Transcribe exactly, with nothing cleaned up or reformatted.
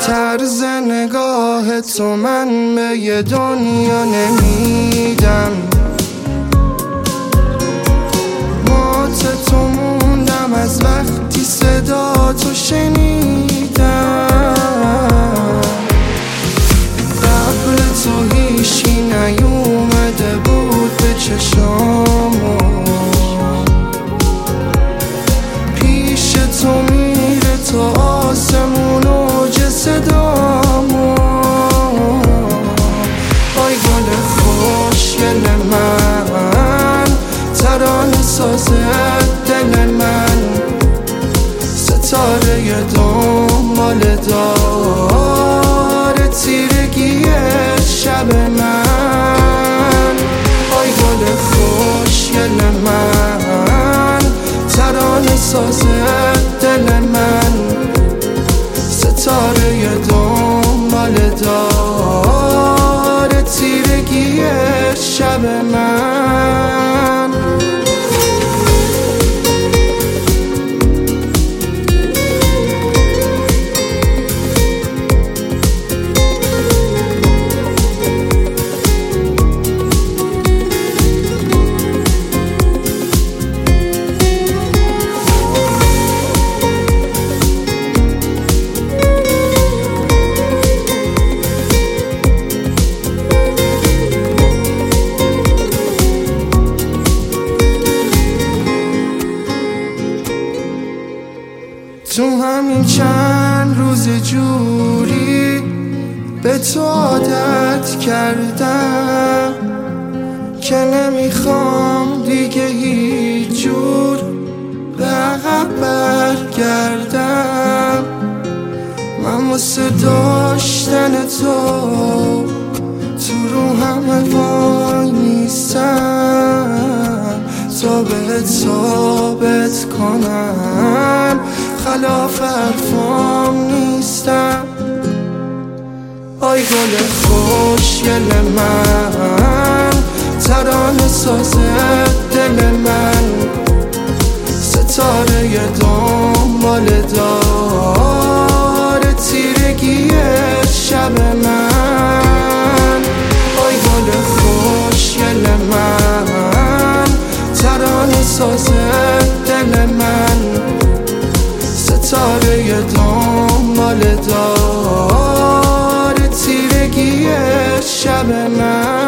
طرز نگاه تو من به یه دنیا نمیدم، مات تو موندم از وقتی صدا تو شنیدم. قبل تو هیچی نیومده بود به چشامو، پیش تو میره تا آسمون اوج صدامو. آی گل خوشگل من، ترانه ساز دل من، ستاره دنبال داره تیرگی شب من. آی گل خوشگل من، ترانه ساز دل من، ستاره دنبال داره تیرگی شب من. تو همین چند روز جوری به تو عادت کردم که نمیخوام دیگه هیچ جور به عقب برگردم. من واسه داشتن تو تو رو همه وای نیستم تا به ثابت کنم خلاف حرفام نیستم. آی گل خوشگل من، ترانه ساز دل من، ستاره دنبال داره تیرگی شب من. آی گل خوشگل من، ترانه ساز دل من، ستاره دنبال داره تیرگی شب من.